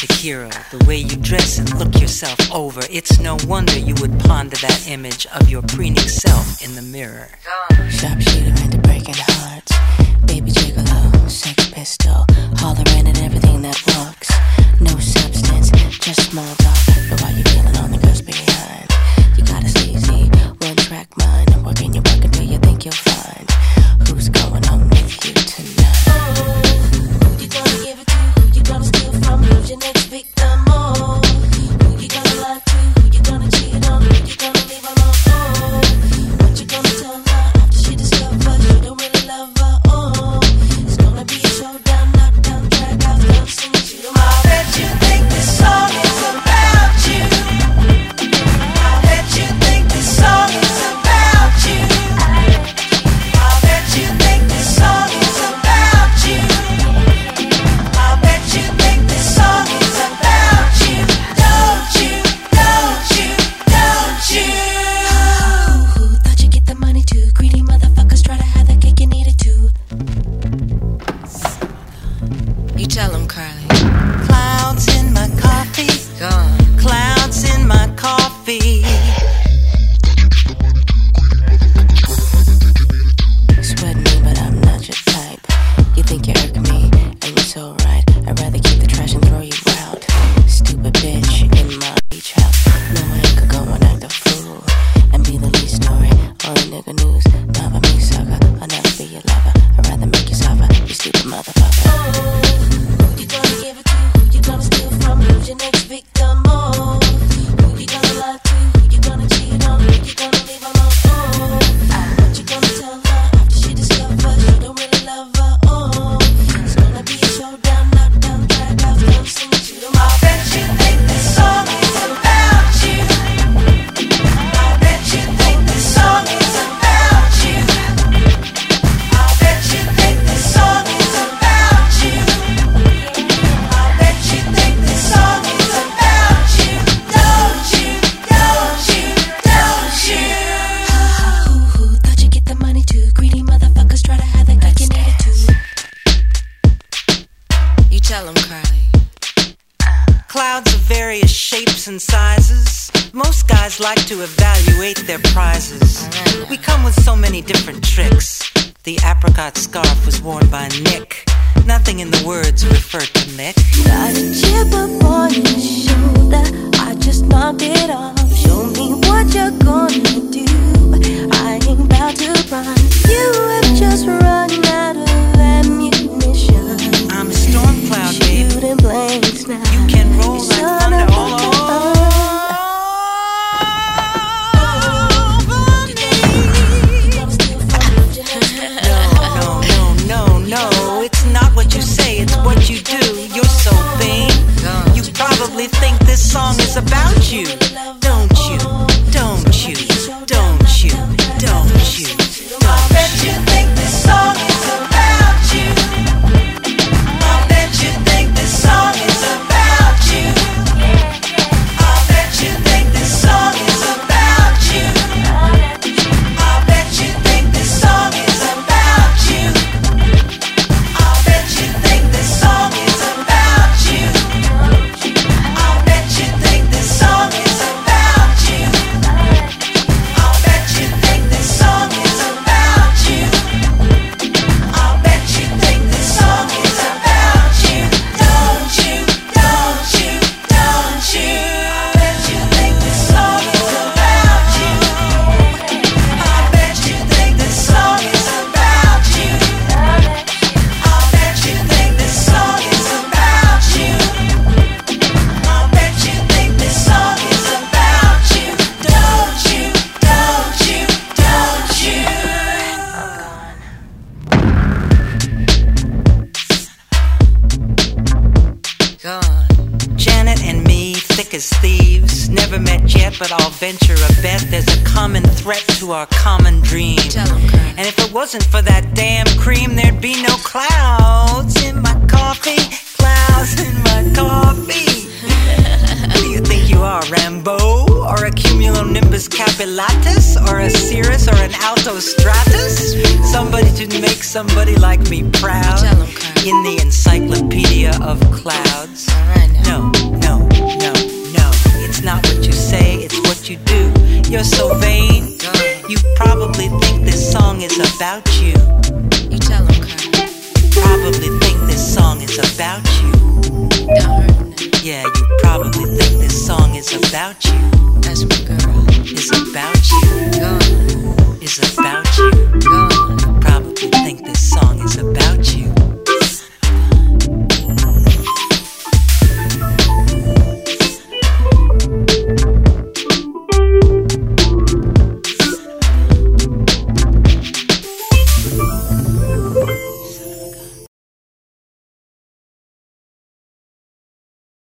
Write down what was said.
Shakira, the way you dress and look yourself over. It's no wonder you would ponder that image of your preening self in the mirror. Sharpshooter into breaking hearts. Baby gigolo, sex pistol, hollering at everything that walks. No substance, just small talk. But while you feeling on the girls behind, you got a sleazy, one-track mind. I'm working your work until you think you'll find who's going home with you tonight. Who you gonna give it to? Who you gonna steal from? Who's your next victim? Oh, who you gonna lie to? Who you gonna cheat on? Who you gonna leave alone? Oh, what you gonna tell her after she discovers you don't really love her? Oh, it's gonna be a showdown, knockdown, drag out, love singing, she don't. I bet you think this song is about you. I bet you think this song is about you. I bet you think this song is about you. I bet you think this song is about you. Don't you, don't you, don't you? Who thought you'd get the money too? Greedy motherfuckers try to have the cake and eat it too. You tell them, Carly. Clouds in my coffee. Go on. Clouds in my coffee. Sweat me, but I'm not your type. You think you irk me, and you're so right. I'd rather keep the trash and throw you out. Stupid bitch in my beach house. No, I ain't could go and act a fool and be the lead story. All the nigga news. Not for me, sucker. I'll never be your lover. I'd rather make you suffer, you stupid motherfucker. Who you gonna give it to? Who you gonna steal from? Who's your next victim? Oh, who you gonna lie to? Who you gonna cheat on? Who you gonna leave alone? Oh, what you gonna tell her after she discovers you don't really love her? Oh, it's gonna be a showdown, knockdown, drag out, love singing, she don't. I bet you think this song is about you. I bet you think this song is about you. I bet you think this song is about you. I bet you think this song is about you. Don't you, don't you, don't you? Who thought you'd get the money too? Greedy motherfuckers try to have that cake and eat it too. You tell them, Carly. Clouds of various shapes and sizes. Most guys like to evaluate their prizes. We come with so many different tricks. The apricot scarf was worn by Nick. Nothing in the words referred to Mick. Got a chip up on your shoulder, I just knocked it off. Show me what you're gonna do, I ain't about to run. You have just run out of ammunition. I'm a storm cloud, baby. Shooting blanks now. You can roll like thunder all over me. No, it's not what you say, it's what you do. You're so vain. You probably think this song is about you. Don't you, don't you, don't you, don't you, I bet you think this song is about you. I bet you think this song is about you. I bet you think this song is about you. I bet you think this song is about you. I bet you think this song is about you. I bet you think this song is about you. I bet you think this song is about you. I bet you think this song is about you. Don't you, don't you, don't you? I bet you think this song is about you. I bet you think this song is about you. I bet you think this song is about you. I bet you think this song is about you. Don't you, don't you, don't you? Go on. Janet and me, thick as thieves, never met yet, but I'll venture a bet there's a common threat to our common dream. Tell 'em, Carly. And if it wasn't for that damn cream, there'd be no clouds in my coffee. Clouds in my coffee. Who do you think you are, Rambo? Or a cumulonimbus capillatus? Or a cirrus or an alto stratus? Somebody to make somebody like me proud. Tell 'em, Carly. In the encyclopedia of clouds. All right now. No,